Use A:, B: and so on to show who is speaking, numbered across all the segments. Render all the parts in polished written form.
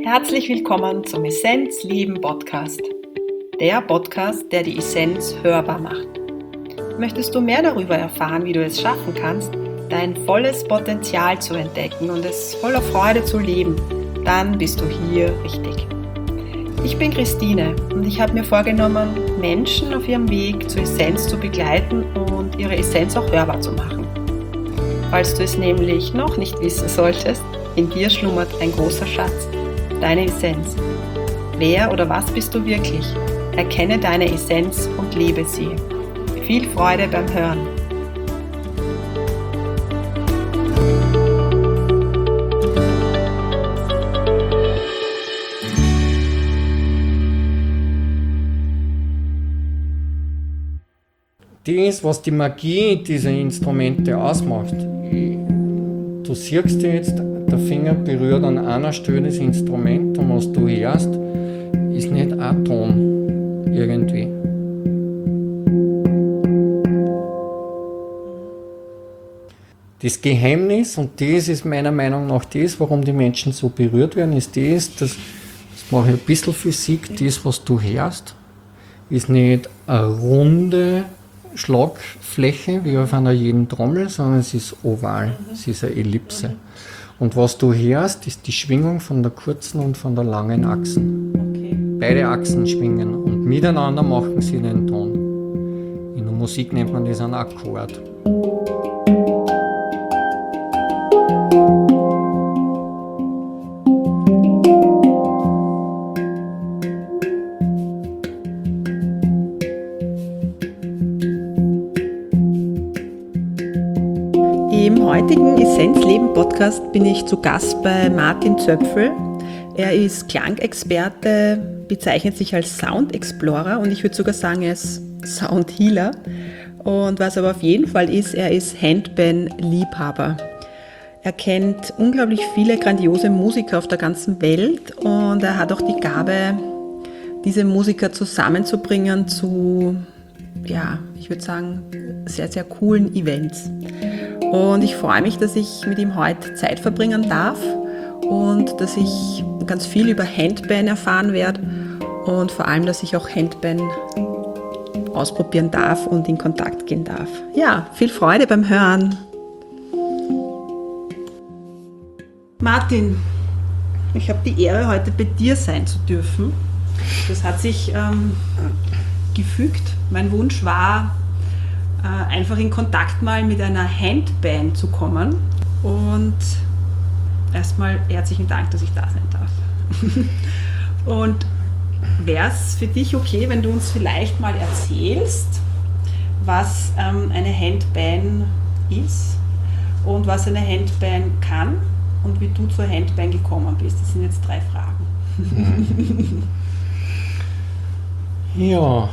A: Herzlich willkommen zum Essenz Leben Podcast. Der Podcast, der die Essenz hörbar macht. Möchtest du mehr darüber erfahren, wie du es schaffen kannst, dein volles Potenzial zu entdecken und es voller Freude zu leben, dann bist du hier richtig. Ich bin Christine und ich habe mir vorgenommen, Menschen auf ihrem Weg zur Essenz zu begleiten und ihre Essenz auch hörbar zu machen. Falls du es nämlich noch nicht wissen solltest, in dir schlummert ein großer Schatz, deine Essenz. Wer oder was bist du wirklich? Erkenne deine Essenz und lebe sie. Viel Freude beim Hören.
B: Das, was die Magie dieser Instrumente ausmacht, du siehst jetzt, der Finger berührt an einer Stelle das Instrument und was du hörst, ist nicht ein Ton irgendwie. Das Geheimnis, und das ist meiner Meinung nach das, warum die Menschen so berührt werden, ist das mache ich ein bisschen Physik, das, was du hörst, ist nicht eine runde Schlagfläche wie auf einer jeden Trommel, sondern es ist oval, es ist eine Ellipse. Und was du hörst, ist die Schwingung von der kurzen und von der langen Achsen.
A: Okay.
B: Beide Achsen schwingen und miteinander machen sie den Ton. In der Musik nennt man das einen Akkord.
A: Im heutigen Essenz-Leben-Podcast bin ich zu Gast bei Martin Zöpfel. Er ist Klangexperte, bezeichnet sich als Sound Explorer und ich würde sogar sagen, er ist Sound Healer. Und was aber auf jeden Fall ist, er ist Handpan-Liebhaber. Er kennt unglaublich viele grandiose Musiker auf der ganzen Welt und er hat auch die Gabe, diese Musiker zusammenzubringen zu, ich würde sagen, sehr, sehr coolen Events. Und ich freue mich, dass ich mit ihm heute Zeit verbringen darf und dass ich ganz viel über Handpan erfahren werde und vor allem, dass ich auch Handpan ausprobieren darf und in Kontakt gehen darf. Ja, viel Freude beim Hören. Martin, ich habe die Ehre, heute bei dir sein zu dürfen. Das hat sich gefügt. Mein Wunsch war, einfach in Kontakt mal mit einer Handpan zu kommen. Und erstmal herzlichen Dank, dass ich da sein darf. Und wäre es für dich okay, wenn du uns vielleicht mal erzählst, was eine Handpan ist und was eine Handpan kann und wie du zur Handpan gekommen bist? Das sind jetzt 3 Fragen.
B: Ja,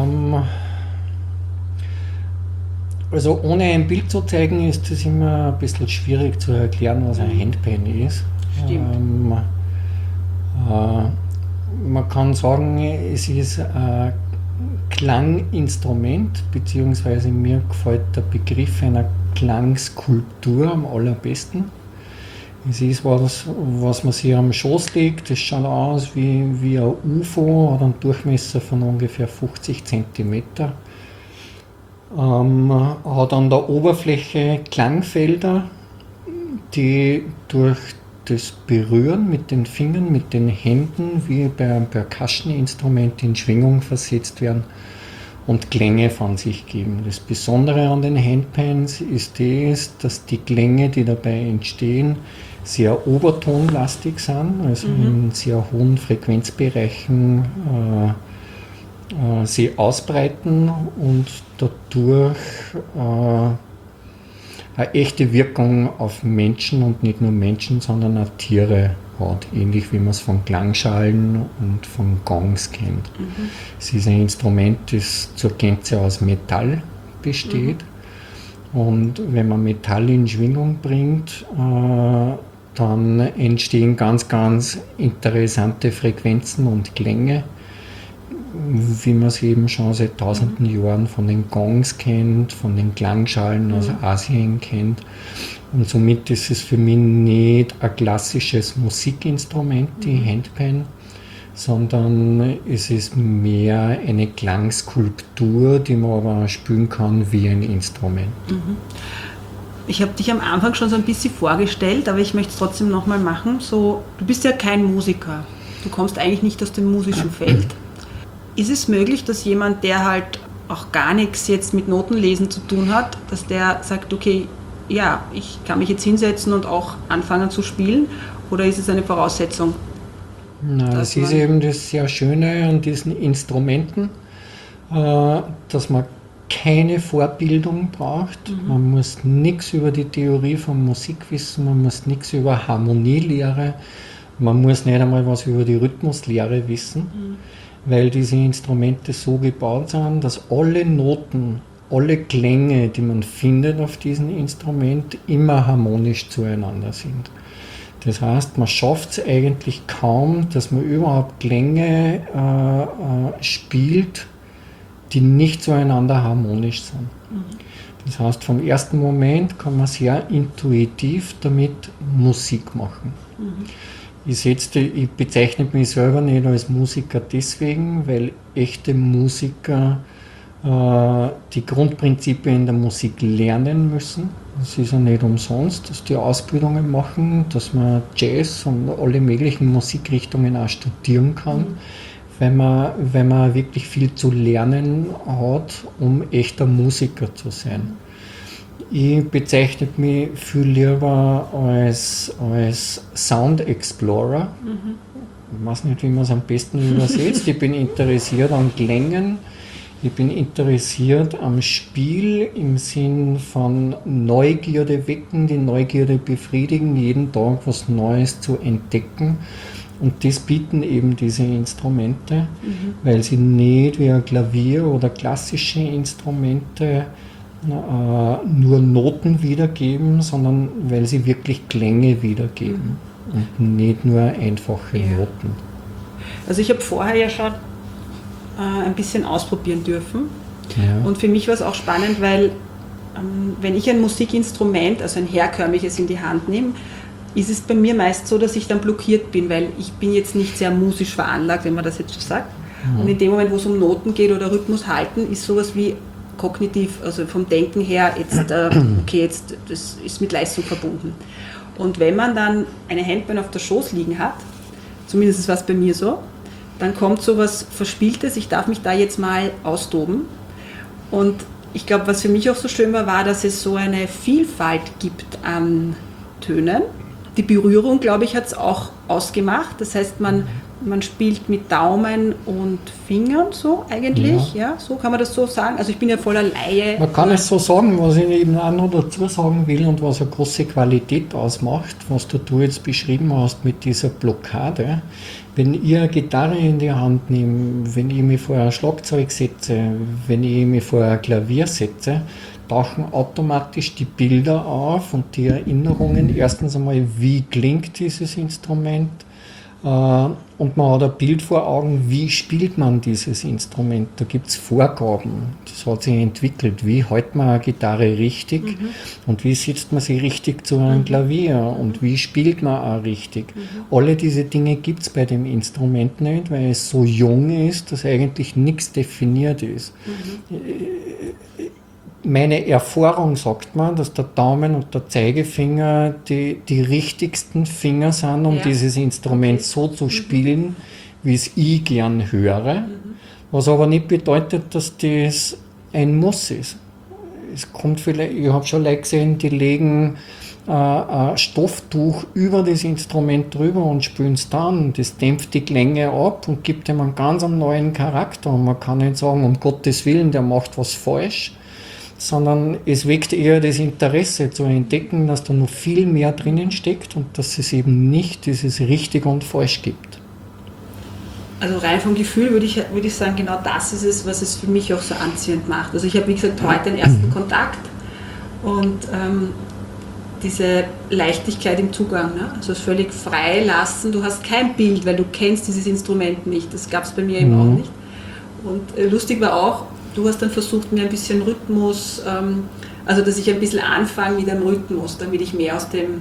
B: also ohne ein Bild zu zeigen, ist es immer ein bisschen schwierig zu erklären, was ein Handpan ist.
A: Stimmt.
B: Man kann sagen, es ist ein Klanginstrument, beziehungsweise mir gefällt der Begriff einer Klangskulptur am allerbesten. Es ist was man sich am Schoß legt, das schaut aus wie ein UFO, hat einen Durchmesser von ungefähr 50 cm. Hat an der Oberfläche Klangfelder, die durch das Berühren mit den Fingern, mit den Händen, wie bei einem Percussion-Instrument in Schwingung versetzt werden und Klänge von sich geben. Das Besondere an den Handpans ist das, dass die Klänge, die dabei entstehen, sehr obertonlastig sind, also in sehr hohen Frequenzbereichen sie ausbreiten und dadurch eine echte Wirkung auf Menschen und nicht nur Menschen, sondern auch Tiere hat, ähnlich wie man es von Klangschalen und von Gongs kennt. Es ist ein Instrument, das zur Gänze aus Metall besteht und wenn man Metall in Schwingung bringt, dann entstehen ganz, ganz interessante Frequenzen und Klänge, wie man es eben schon seit tausenden Jahren von den Gongs kennt, von den Klangschalen aus Asien kennt. Und somit ist es für mich nicht ein klassisches Musikinstrument, die Handpan, sondern es ist mehr eine Klangskulptur, die man aber spielen kann wie ein Instrument.
A: Ich habe dich am Anfang schon so ein bisschen vorgestellt, aber ich möchte es trotzdem nochmal machen. So, du bist ja kein Musiker. Du kommst eigentlich nicht aus dem musischen Feld. Ist es möglich, dass jemand, der halt auch gar nichts jetzt mit Notenlesen zu tun hat, dass der sagt, okay, ja, ich kann mich jetzt hinsetzen und auch anfangen zu spielen? Oder ist es eine Voraussetzung?
B: Na, das ist eben das sehr Schöne an diesen Instrumenten, dass man keine Vorbildung braucht. Man muss nichts über die Theorie von Musik wissen, man muss nichts über Harmonielehre, man muss nicht einmal was über die Rhythmuslehre wissen, weil diese Instrumente so gebaut sind, dass alle Noten, alle Klänge, die man findet auf diesem Instrument, immer harmonisch zueinander sind. Das heißt, man schafft es eigentlich kaum, dass man überhaupt Klänge spielt, die nicht zueinander harmonisch sind. Das heißt, vom ersten Moment kann man sehr intuitiv damit Musik machen. Ich bezeichne mich selber nicht als Musiker deswegen, weil echte Musiker die Grundprinzipien in der Musik lernen müssen. Es ist ja nicht umsonst, dass die Ausbildungen machen, dass man Jazz und alle möglichen Musikrichtungen auch studieren kann, weil man wirklich viel zu lernen hat, um echter Musiker zu sein. Ich bezeichne mich viel lieber als Sound Explorer. Ich weiß nicht, wie man es am besten übersetzt. Ich bin interessiert an Klängen. Ich bin interessiert am Spiel im Sinn von Neugierde wecken, die Neugierde befriedigen, jeden Tag was Neues zu entdecken. Und das bieten eben diese Instrumente, weil sie nicht wie ein Klavier oder klassische Instrumente nur Noten wiedergeben, ein weil sie wirklich Klänge wiedergeben und nicht nur einfache Noten.
A: Also ich habe vorher ja schon ein bisschen ausprobieren dürfen.
B: Ja.
A: Und für mich war es auch spannend, weil wenn ich ein Musikinstrument, also ein herkömmliches in die Hand nehme, ist es bei mir meist so, dass ich dann blockiert bin, weil ich bin jetzt nicht sehr musisch veranlagt, wenn man das jetzt so sagt. Und in dem Moment, wo es um Noten geht oder Rhythmus halten, ist sowas wie kognitiv, also vom Denken her, jetzt das ist mit Leistung verbunden. Und wenn man dann eine Handpan auf der Schoß liegen hat, zumindest war es bei mir so, dann kommt so was Verspieltes, ich darf mich da jetzt mal austoben. Und ich glaube, was für mich auch so schön war, dass es so eine Vielfalt gibt an Tönen. Die Berührung, glaube ich, hat es auch ausgemacht. Das heißt, man spielt mit Daumen und Fingern so eigentlich. Ja, so kann man das so sagen. Also ich bin ja voller Laie.
B: Man kann es so sagen, was ich eben auch noch dazu sagen will und was eine große Qualität ausmacht, was du jetzt beschrieben hast mit dieser Blockade. Wenn ich eine Gitarre in die Hand nehme, wenn ich mich vor ein Schlagzeug setze, wenn ich mich vor ein Klavier setze, tauchen automatisch die Bilder auf und die Erinnerungen. Erstens einmal, wie klingt dieses Instrument? Und man hat ein Bild vor Augen, wie spielt man dieses Instrument. Da gibt es Vorgaben, das hat sich entwickelt. Wie hält man eine Gitarre richtig und wie setzt man sie richtig zu einem Klavier und wie spielt man auch richtig. Alle diese Dinge gibt es bei dem Instrument nicht, weil es so jung ist, dass eigentlich nichts definiert ist. Meine Erfahrung sagt mir, dass der Daumen und der Zeigefinger die richtigsten Finger sind, um dieses Instrument so zu spielen, wie es ich gern höre. Was aber nicht bedeutet, dass das ein Muss ist. Es kommt vielleicht, ich habe schon Leute gesehen, die legen ein Stofftuch über das Instrument drüber und spielen es dann. Das dämpft die Klänge ab und gibt ihm einen ganz neuen Charakter. Und man kann nicht sagen, um Gottes Willen, der macht was falsch, sondern es weckt eher das Interesse zu entdecken, dass da noch viel mehr drinnen steckt und dass es eben nicht dieses richtig und falsch gibt.
A: Also rein vom Gefühl würde ich sagen, genau das ist es, was es für mich auch so anziehend macht. Also ich habe, wie gesagt, heute den ersten Kontakt und diese Leichtigkeit im Zugang, ne? Also es völlig frei lassen, du hast kein Bild, weil du kennst dieses Instrument nicht, das gab es bei mir eben auch nicht. Und lustig war auch, du hast dann versucht, mir ein bisschen Rhythmus, Also, dass ich ein bisschen anfange mit einem Rhythmus, damit ich mehr aus dem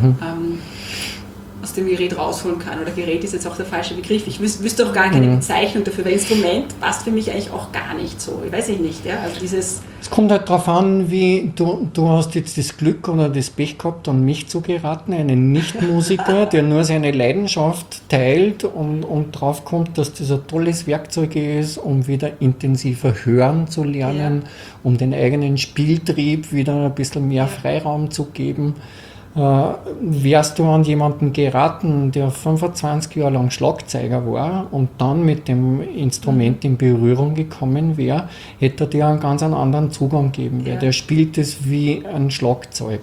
A: Gerät rausholen kann. Oder Gerät ist jetzt auch der falsche Begriff. Ich wüsste auch gar keine Bezeichnung dafür, weil Instrument passt für mich eigentlich auch gar nicht so. Ich weiß nicht, ja. Also
B: es kommt halt darauf an, wie du hast jetzt das Glück oder das Pech gehabt, an mich zu geraten, einen Nichtmusiker, der nur seine Leidenschaft teilt und drauf kommt, dass das ein tolles Werkzeug ist, um wieder intensiver hören zu lernen, um den eigenen Spieltrieb wieder ein bisschen mehr Freiraum zu geben. Wärst du an jemanden geraten, der 25 Jahre lang Schlagzeuger war und dann mit dem Instrument in Berührung gekommen wäre, hätte er dir einen ganz anderen Zugang geben, weil der spielt es wie ein Schlagzeug.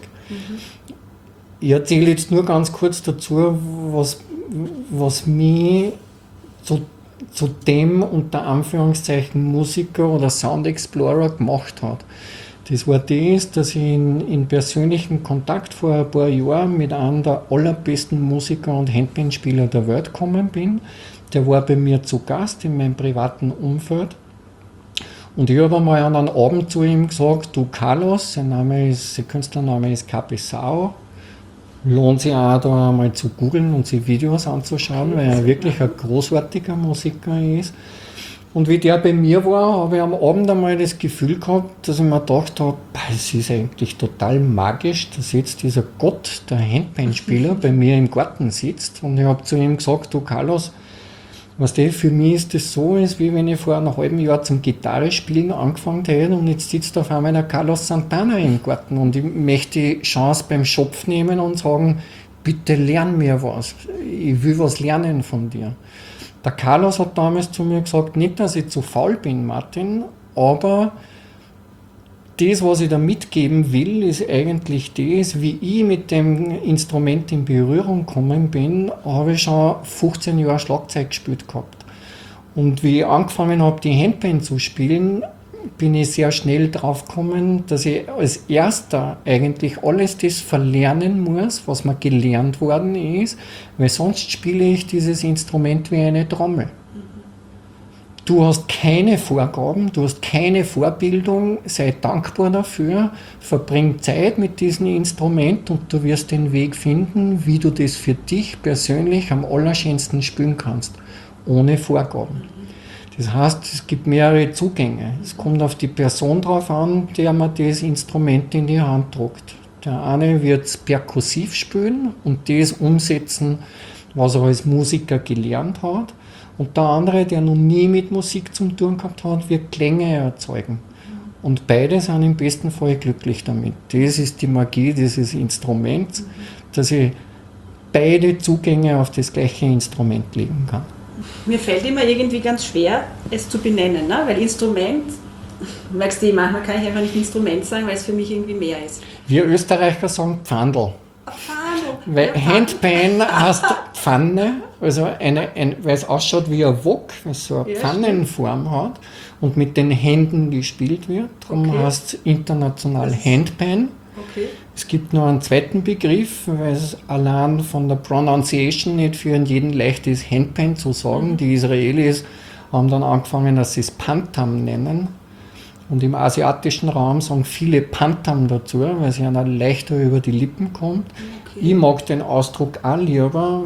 B: Ich erzähle jetzt nur ganz kurz dazu, was mich zu dem unter Anführungszeichen Musiker oder Sound Explorer gemacht hat. Das war das, dass ich in persönlichen Kontakt vor ein paar Jahren mit einem der allerbesten Musiker und Handbandspieler der Welt gekommen bin. Der war bei mir zu Gast in meinem privaten Umfeld. Und ich habe einmal an einem Abend zu ihm gesagt, du Carlos, sein Künstlername ist Capesao, lohnt sich auch da einmal zu googeln und sich Videos anzuschauen, weil er wirklich ein großartiger Musiker ist. Und wie der bei mir war, habe ich am Abend einmal das Gefühl gehabt, dass ich mir gedacht habe, es ist eigentlich total magisch, dass jetzt dieser Gott, der Handbandspieler, bei mir im Garten sitzt. Und ich habe zu ihm gesagt, du Carlos, für mich ist das so, als wie wenn ich vor einem halben Jahr zum Gitarrespielen angefangen hätte und jetzt sitzt auf einmal der Carlos Santana im Garten und ich möchte die Chance beim Schopf nehmen und sagen, bitte lern mir was, ich will was lernen von dir. Der Carlos hat damals zu mir gesagt, nicht, dass ich zu faul bin, Martin, aber das, was ich da mitgeben will, ist eigentlich das, wie ich mit dem Instrument in Berührung gekommen bin, habe ich schon 15 Jahre Schlagzeug gespielt gehabt. Und wie ich angefangen habe, die Handband zu spielen, bin ich sehr schnell drauf gekommen, dass ich als Erster eigentlich alles das verlernen muss, was mir gelernt worden ist, weil sonst spiele ich dieses Instrument wie eine Trommel. Du hast keine Vorgaben, du hast keine Vorbildung, sei dankbar dafür, verbring Zeit mit diesem Instrument und du wirst den Weg finden, wie du das für dich persönlich am allerschönsten spielen kannst, ohne Vorgaben. Das heißt, es gibt mehrere Zugänge. Es kommt auf die Person drauf an, der man das Instrument in die Hand drückt. Der eine wird es perkussiv spielen und das umsetzen, was er als Musiker gelernt hat. Und der andere, der noch nie mit Musik zu tun gehabt hat, wird Klänge erzeugen. Und beide sind im besten Fall glücklich damit. Das ist die Magie dieses Instruments, dass ich beide Zugänge auf das gleiche Instrument legen kann.
A: Mir fällt immer irgendwie ganz schwer, es zu benennen, ne? Weil Instrument, merkst du, manchmal kann ich einfach nicht Instrument sagen, weil es für mich irgendwie mehr ist.
B: Wir Österreicher sagen Pfandl.
A: Pfandl.
B: Weil Handpan heißt Pfanne, also weil es ausschaut wie ein Wok, weil es so eine Pfannenform hat und mit den Händen gespielt wird. Darum heißt es international Handpan.
A: Okay.
B: Es gibt noch einen zweiten Begriff, weil es allein von der Pronunciation nicht für jeden leicht ist, Handpan zu sagen. Die Israelis haben dann angefangen, dass sie es Pantam nennen. Und im asiatischen Raum sagen viele Pantam dazu, weil es ihnen leichter über die Lippen kommt. Okay. Ich mag den Ausdruck auch lieber,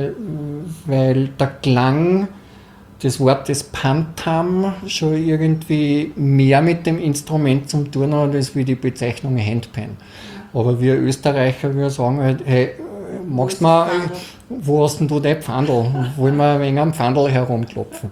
B: weil der Klang des Wortes Pantam schon irgendwie mehr mit dem Instrument zu tun hat, als wie die Bezeichnung Handpan. Aber wir Österreicher, wir sagen halt, hey, magst du mal, wo hast denn du dein Pfandl? Wollen wir ein wenig am Pfandl herumklopfen?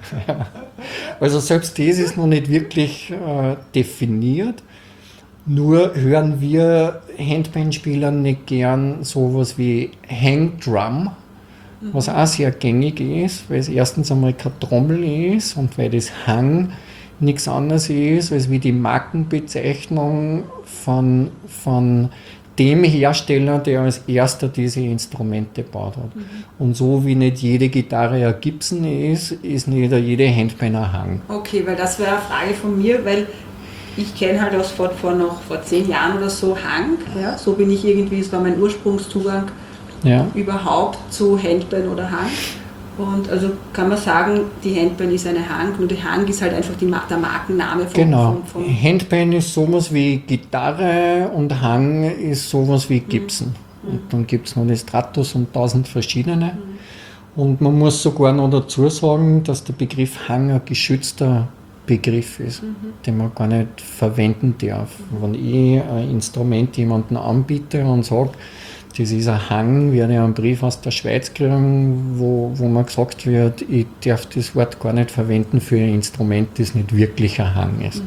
B: Also selbst das ist noch nicht wirklich definiert. Nur hören wir Handbandspieler nicht gern sowas wie Hangdrum, was auch sehr gängig ist, weil es erstens einmal keine Trommel ist und weil das Hang nichts anderes ist, als wie die Markenbezeichnung von dem Hersteller, der als erster diese Instrumente gebaut hat. Und so wie nicht jede Gitarre ein Gibson ist nicht jede Handpan ein Hang.
A: Okay, weil das wäre eine Frage von mir, weil ich kenne halt aus vor 10 Jahren oder so Hang, ja, so bin ich irgendwie, es war mein Ursprungszugang überhaupt zu Handpan oder Hang. Und also kann man sagen, die Handpan ist eine Hang, nur die Hang ist halt einfach der Markenname
B: vom Handpan ist sowas wie Gitarre und Hang ist sowas wie Gibson. Und dann gibt es noch die Stratos und 1000 verschiedene. Und man muss sogar noch dazu sagen, dass der Begriff Hang ein geschützter Begriff ist, den man gar nicht verwenden darf. Wenn ich ein Instrument jemandem anbiete und sage, das ist ein Hang, werde ich einen Brief aus der Schweiz kriegen, wo mir gesagt wird, ich darf das Wort gar nicht verwenden für ein Instrument, das nicht wirklich ein Hang ist.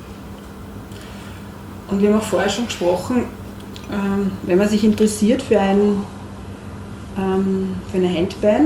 A: Und wir haben auch vorher schon gesprochen, wenn man sich interessiert für eine Handpan,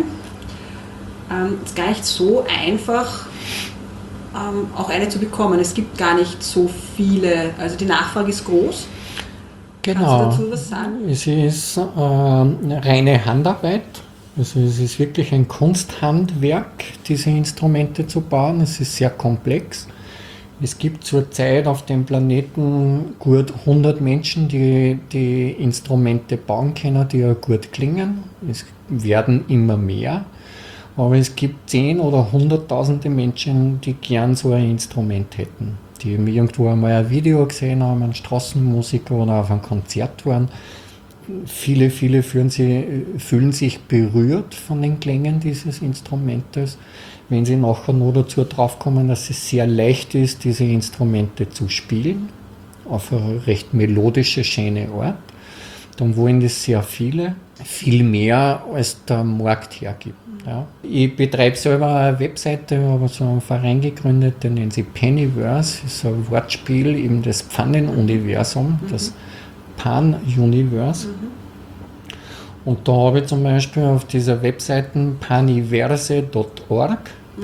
A: ist gar nicht so einfach, auch eine zu bekommen. Es gibt gar nicht so viele, also die Nachfrage ist groß.
B: Genau.
A: Kannst du dazu was sagen?
B: Es ist reine Handarbeit. Also es ist wirklich ein Kunsthandwerk, diese Instrumente zu bauen. Es ist sehr komplex. Es gibt zurzeit auf dem Planeten gut 100 Menschen, die die Instrumente bauen können, die ja gut klingen. Es werden immer mehr. Aber es gibt 10 oder 100.000 Menschen, die gern so ein Instrument hätten. Die irgendwo einmal ein Video gesehen haben, einen Straßenmusiker oder auf einem Konzert waren. Viele fühlen sich berührt von den Klängen dieses Instrumentes. Wenn sie nachher noch dazu draufkommen, dass es sehr leicht ist, diese Instrumente zu spielen, auf eine recht melodische, schöne Art, dann wollen das sehr viele, viel mehr als der Markt hergibt. Ja. Ich betreibe selber eine Webseite, habe so einen Verein gegründet, der nennt sich Pennyverse, das ist ein Wortspiel, eben das Pfannenuniversum, das Pan-Universe. Und da habe ich zum Beispiel auf dieser Webseite pennyverse.org,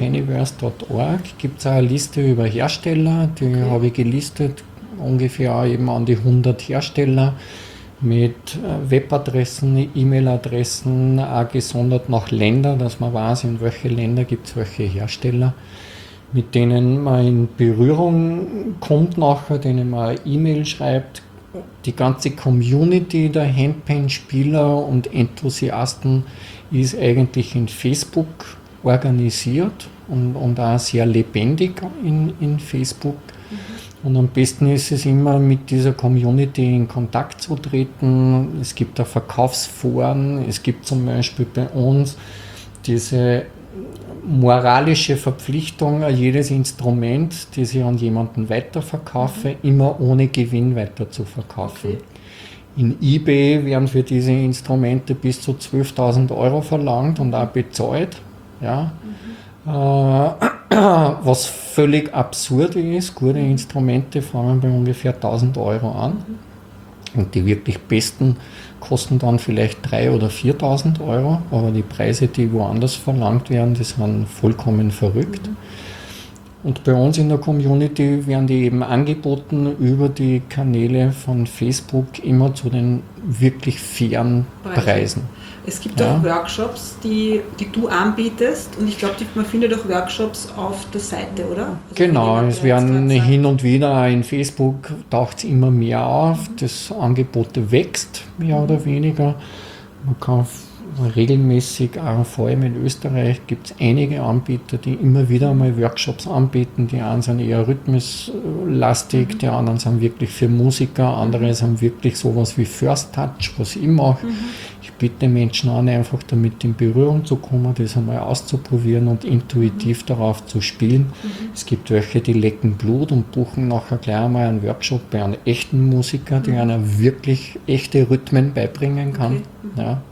B: gibt es auch eine Liste über Hersteller, die habe ich gelistet, ungefähr auch eben an die 100 Hersteller, mit Webadressen, E-Mail-Adressen, auch gesondert nach Ländern, dass man weiß, in welche Länder gibt es welche Hersteller, mit denen man in Berührung kommt nachher, denen man eine E-Mail schreibt. Die ganze Community der Handpan-Spieler und Enthusiasten ist eigentlich in Facebook organisiert und auch sehr lebendig in Facebook. Und am besten ist es immer, mit dieser Community in Kontakt zu treten. Es gibt auch Verkaufsforen. Es gibt zum Beispiel bei uns diese moralische Verpflichtung, jedes Instrument, das ich an jemanden weiterverkaufe, immer ohne Gewinn weiter zu verkaufen. Okay. In eBay werden für diese Instrumente bis zu 12.000 € verlangt und auch bezahlt. Ja. Was völlig absurd ist, gute Instrumente fangen bei ungefähr 1.000 € an und die wirklich besten kosten dann vielleicht 3.000 oder 4.000 €, aber die Preise, die woanders verlangt werden, die sind vollkommen verrückt. Und bei uns in der Community werden die eben angeboten über die Kanäle von Facebook immer zu den wirklich fairen Preisen.
A: Es gibt auch Workshops, die du anbietest und ich glaube, man findet auch Workshops auf der Seite, oder? Also
B: genau, es werden hin und wieder in Facebook taucht es immer mehr auf, das Angebot wächst mehr oder weniger. Man kann regelmäßig, auch vor allem in Österreich, gibt es einige Anbieter, die immer wieder mal Workshops anbieten. Die einen sind eher rhythmuslastig, die anderen sind wirklich für Musiker, andere sind wirklich sowas wie First Touch, was ich mache. Ich bitte Menschen an, einfach damit in Berührung zu kommen, das einmal auszuprobieren und intuitiv darauf zu spielen. Es gibt welche, die lecken Blut und buchen nachher gleich einmal einen Workshop bei einem echten Musiker, der einer wirklich echte Rhythmen beibringen kann. Okay. Ja.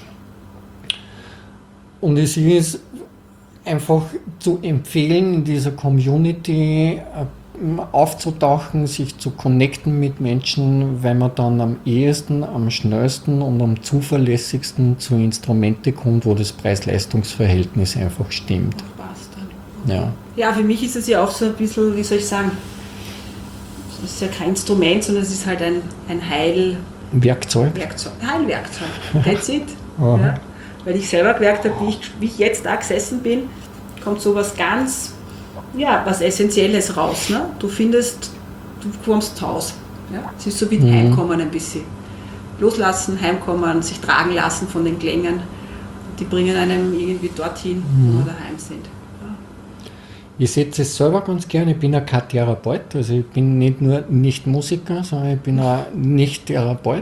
B: Und es ist einfach zu empfehlen, in dieser Community aufzutauchen, sich zu connecten mit Menschen, weil man dann am ehesten, am schnellsten und am zuverlässigsten zu Instrumente kommt, wo das Preis-Leistungs-Verhältnis einfach stimmt.
A: Passt dann.
B: Ja,
A: für mich ist es ja auch so ein bisschen, wie soll ich sagen, es ist ja kein Instrument, sondern es ist halt ein
B: Heilwerkzeug.
A: Heilwerkzeug. That's it. Ja. Weil ich selber gemerkt habe, wie ich jetzt da gesessen bin, kommt so was ganz, was Essentielles raus. Ne? Du kommst Haus. Ja? Es ist so wie ein Heimkommen ein bisschen. Loslassen, heimkommen, sich tragen lassen von den Klängen. die bringen einem irgendwie dorthin, wo wir daheim sind. Ja.
B: Ich setze es selber ganz gerne, ich bin ja kein Therapeut, also ich bin nicht nur nicht Musiker, sondern ich bin auch nicht Therapeut.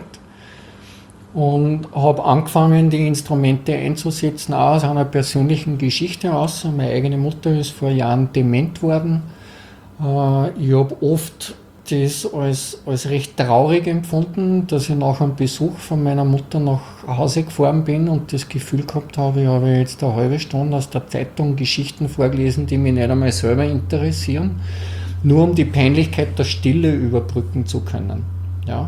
B: Und habe angefangen, die Instrumente einzusetzen, auch aus einer persönlichen Geschichte aus. Meine eigene Mutter ist vor Jahren dement worden. Ich habe oft das als recht traurig empfunden, dass ich nach einem Besuch von meiner Mutter nach Hause gefahren bin und das Gefühl gehabt habe, ich habe jetzt eine halbe Stunde aus der Zeitung Geschichten vorgelesen, die mich nicht einmal selber interessieren, nur um die Peinlichkeit der Stille überbrücken zu können. Ja.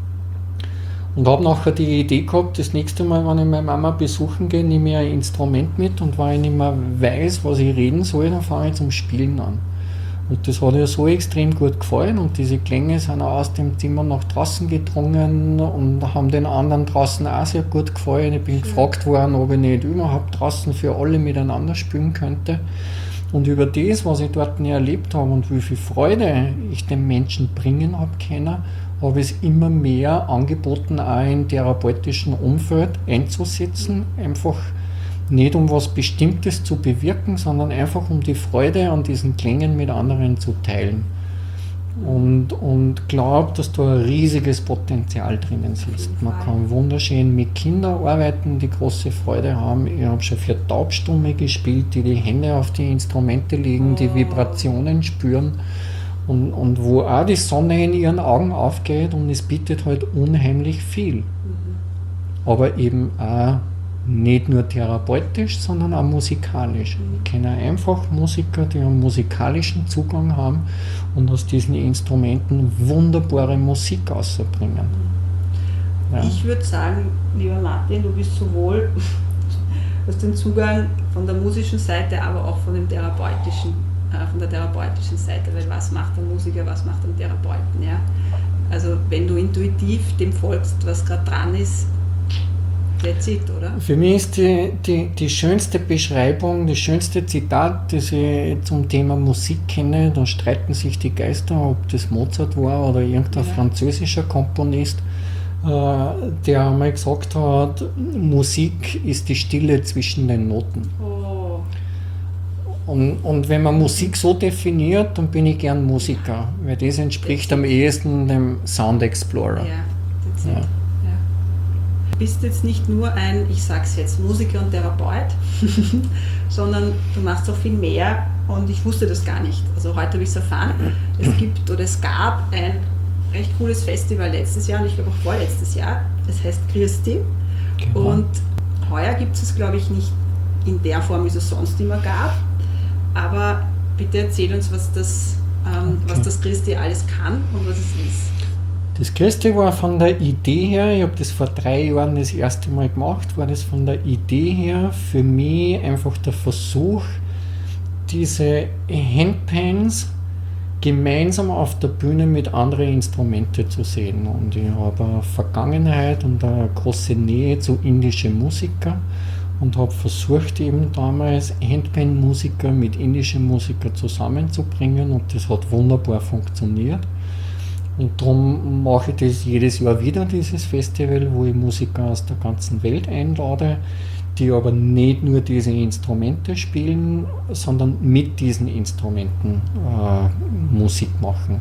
B: Und habe nachher die Idee gehabt, das nächste Mal, wenn ich meine Mama besuchen gehe, nehme ich ein Instrument mit und wenn ich nicht mehr weiß, was ich reden soll, dann fange ich zum Spielen an. Und das hat ihr so extrem gut gefallen und diese Klänge sind auch aus dem Zimmer nach draußen gedrungen und haben den anderen draußen auch sehr gut gefallen. Ich bin gefragt worden, ob ich nicht überhaupt draußen für alle miteinander spielen könnte. Und über das, was ich dort erlebt habe und wie viel Freude ich den Menschen bringen habe können, habe ich es immer mehr angeboten, auch im therapeutischen Umfeld einzusetzen. Einfach nicht um was Bestimmtes zu bewirken, sondern einfach um die Freude an diesen Klängen mit anderen zu teilen. Und glaube, dass da ein riesiges Potenzial drinnen sitzt. Man kann wunderschön mit Kindern arbeiten, die große Freude haben. Ich habe schon für Taubstumme gespielt, die Hände auf die Instrumente legen, die Vibrationen spüren. Und wo auch die Sonne in ihren Augen aufgeht und es bietet halt unheimlich viel. Aber eben auch nicht nur therapeutisch, sondern auch musikalisch. Ich kenne einfach Musiker, die einen musikalischen Zugang haben und aus diesen Instrumenten wunderbare Musik auszubringen.
A: Ja. Ich würde sagen, lieber Martin, du bist sowohl aus dem Zugang von der musischen Seite, aber auch von dem therapeutischen, von der therapeutischen Seite, weil was macht der Musiker, was macht der Therapeuten? Ja? Also wenn du intuitiv dem folgst, was gerade dran ist, that's it, oder?
B: Für mich ist die schönste Beschreibung, das schönste Zitat, das ich zum Thema Musik kenne, da streiten sich die Geister, ob das Mozart war oder irgendein französischer Komponist, der einmal gesagt hat, Musik ist die Stille zwischen den Noten.
A: Oh.
B: Und wenn man Musik so definiert, dann bin ich gern Musiker, weil das entspricht am ehesten dem Sound Explorer.
A: Ja, that's it. Du bist jetzt nicht nur ein, ich sag's jetzt, Musiker und Therapeut, sondern du machst auch viel mehr und ich wusste das gar nicht. Also heute habe ich es erfahren. Es gab ein recht cooles Festival letztes Jahr und ich glaube auch vorletztes Jahr. Es heißt Christi. Genau. Und heuer gibt es, glaube ich, nicht in der Form, wie es sonst immer gab. Aber bitte erzähl uns, was das Christi alles kann und was es ist.
B: Das Christi war von der Idee her, ich habe das vor 3 Jahren das erste Mal gemacht, war das von der Idee her für mich einfach der Versuch, diese Handpans gemeinsam auf der Bühne mit anderen Instrumenten zu sehen. Und ich habe eine Vergangenheit und eine große Nähe zu indischen Musikern und habe versucht, eben damals Handpan-Musiker mit indischen Musikern zusammenzubringen und das hat wunderbar funktioniert. Und darum mache ich das jedes Jahr wieder, dieses Festival, wo ich Musiker aus der ganzen Welt einlade, die aber nicht nur diese Instrumente spielen, sondern mit diesen Instrumenten Musik machen.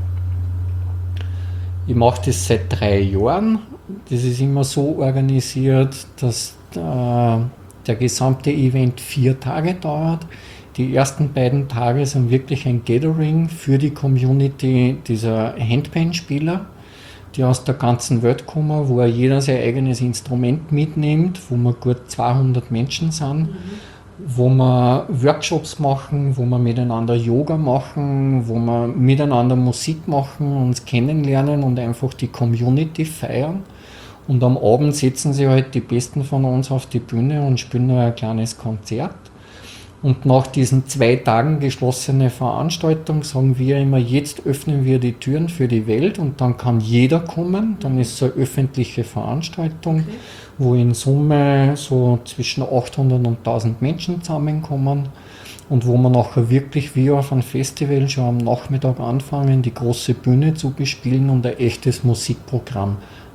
B: Ich mache das seit 3 Jahren. Das ist immer so organisiert, dass der gesamte Event 4 Tage dauert. Die ersten 2 Tage sind wirklich ein Gathering für die Community dieser Handpan-Spieler, die aus der ganzen Welt kommen, wo jeder sein eigenes Instrument mitnimmt, wo wir gut 200 Menschen sind, wo wir Workshops machen, wo wir miteinander Yoga machen, wo wir miteinander Musik machen, uns kennenlernen und einfach die Community feiern. Und am Abend setzen sie halt die Besten von uns auf die Bühne und spielen noch ein kleines Konzert. Und nach diesen 2 Tagen geschlossene Veranstaltung sagen wir immer, jetzt öffnen wir die Türen für die Welt und dann kann jeder kommen. Dann ist es eine öffentliche Veranstaltung, wo in Summe so zwischen 800 und 1000 Menschen zusammenkommen und wo man nachher wirklich wie auf einem Festival schon am Nachmittag anfangen, die große Bühne zu bespielen und ein echtes Musikprogramm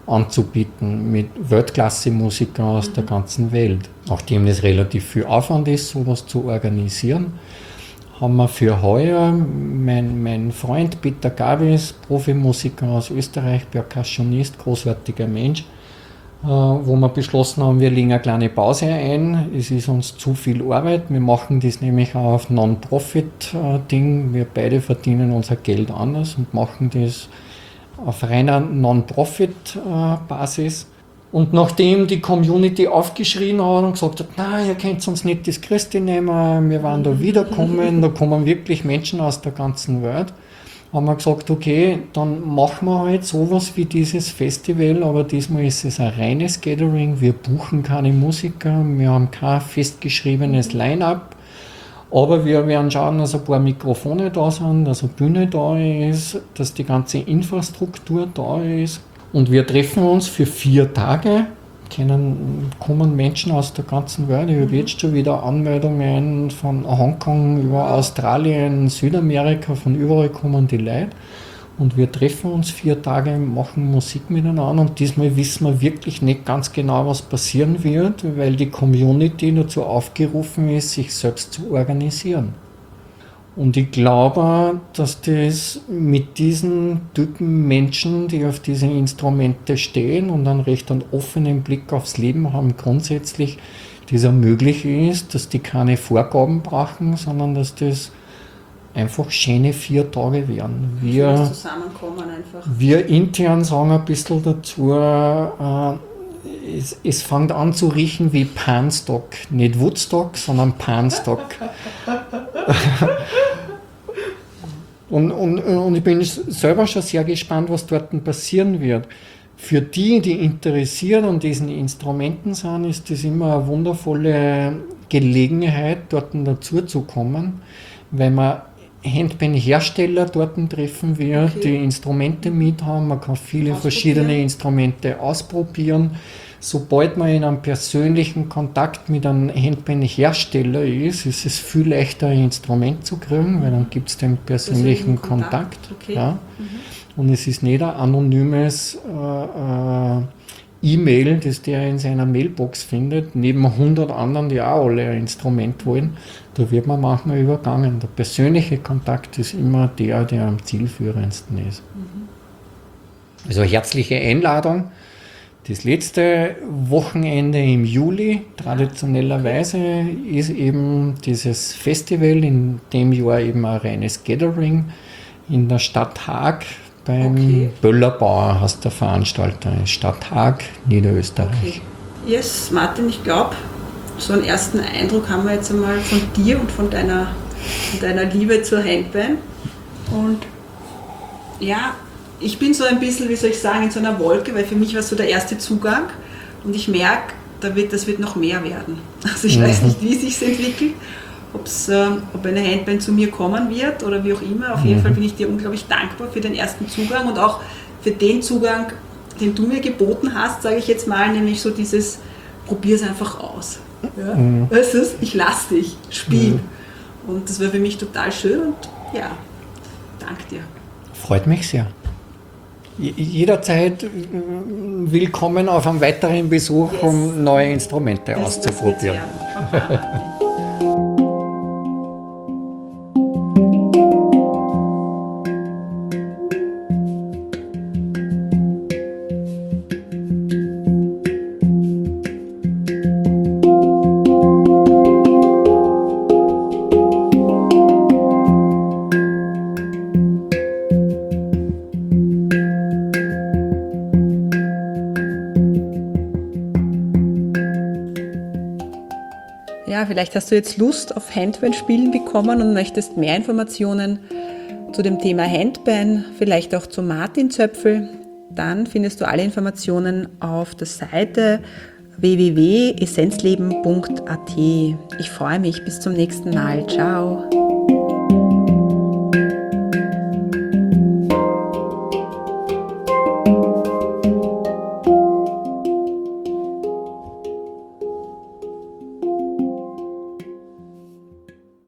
B: anzubieten mit Weltklasse-Musikern aus der ganzen Welt. Nachdem das relativ viel Aufwand ist, sowas zu organisieren, haben wir für heuer mein Freund Peter Gabis, Profimusiker aus Österreich, Percussionist, großartiger Mensch, wo wir beschlossen haben, wir legen eine kleine Pause ein. Es ist uns zu viel Arbeit. Wir machen das nämlich auch auf Non-Profit-Ding. Wir beide verdienen unser Geld anders und machen das auf reiner Non-Profit-Basis. Und nachdem die Community aufgeschrien hat und gesagt hat, nein, ihr könnt uns nicht das Christi nehmen, wir wollen da wiederkommen, da kommen wirklich Menschen aus der ganzen Welt, haben wir gesagt, okay, dann machen wir halt sowas wie dieses Festival, aber diesmal ist es ein reines Gathering, wir buchen keine Musiker, wir haben kein festgeschriebenes Line-up, aber wir werden schauen, dass ein paar Mikrofone da sind, dass eine Bühne da ist, dass die ganze Infrastruktur da ist. Und wir treffen uns für 4 Tage, kommen Menschen aus der ganzen Welt. Ich habe jetzt schon wieder Anmeldungen von Hongkong über Australien, Südamerika, von überall kommen die Leute. Und wir treffen uns 4 Tage, machen Musik miteinander. Und diesmal wissen wir wirklich nicht ganz genau, was passieren wird, weil die Community dazu aufgerufen ist, sich selbst zu organisieren. Und ich glaube, dass das mit diesen Typen Menschen, die auf diese Instrumente stehen und einen recht offenen Blick aufs Leben haben, grundsätzlich das ermöglicht ist, dass die keine Vorgaben brauchen, sondern dass das einfach schöne 4 Tage werden.
A: Wir zusammenkommen einfach.
B: Wir intern sagen ein bisschen dazu, es fängt an zu riechen wie Panstock. Nicht Woodstock, sondern Panstock. Und ich bin selber schon sehr gespannt, was dort passieren wird. Für die interessiert an diesen Instrumenten sind, ist das immer eine wundervolle Gelegenheit, dort dazu zu kommen, weil man Handpan-Hersteller dort treffen wird, okay, die Instrumente mit haben. Man kann viele verschiedene Instrumente ausprobieren. Sobald man in einem persönlichen Kontakt mit einem Handpan-Hersteller ist es viel leichter, ein Instrument zu kriegen, weil dann gibt es den persönlichen Kontakt. Okay. Ja. Und es ist nicht ein anonymes E-Mail, das der in seiner Mailbox findet, neben 100 anderen, die auch alle ein Instrument wollen. Da wird man manchmal übergangen. Der persönliche Kontakt ist immer der am zielführendsten ist. Also herzliche Einladung. Das letzte Wochenende im Juli, traditionellerweise, ist eben dieses Festival, in dem Jahr eben ein reines Gathering in der Stadt Haag beim Böllerbauer, heißt der Veranstalter, Stadt Haag, Niederösterreich.
A: Okay. Yes, Martin, ich glaube, so einen ersten Eindruck haben wir jetzt einmal von dir und von deiner Liebe zur Handpan. Und ja, ich bin so ein bisschen, wie soll ich sagen, in so einer Wolke, weil für mich war es so der erste Zugang und ich merke, das wird noch mehr werden. Also ich weiß nicht, wie es sich entwickelt, ob eine Handpan zu mir kommen wird oder wie auch immer. Auf jeden Fall bin ich dir unglaublich dankbar für den ersten Zugang und auch für den Zugang, den du mir geboten hast, sage ich jetzt mal, nämlich so dieses, probier es einfach aus. Ja? Weißt du, ich lass dich, spiel. Und das war für mich total schön und ja, danke dir.
B: Freut mich sehr. Jederzeit willkommen auf einen weiteren Besuch, um neue Instrumente auszuprobieren.
A: Ja, vielleicht hast du jetzt Lust auf Handpan-Spielen bekommen und möchtest mehr Informationen zu dem Thema Handpan, vielleicht auch zu Martin Zöpfel. Dann findest du alle Informationen auf der Seite www.essenzleben.at. Ich freue mich, bis zum nächsten Mal. Ciao.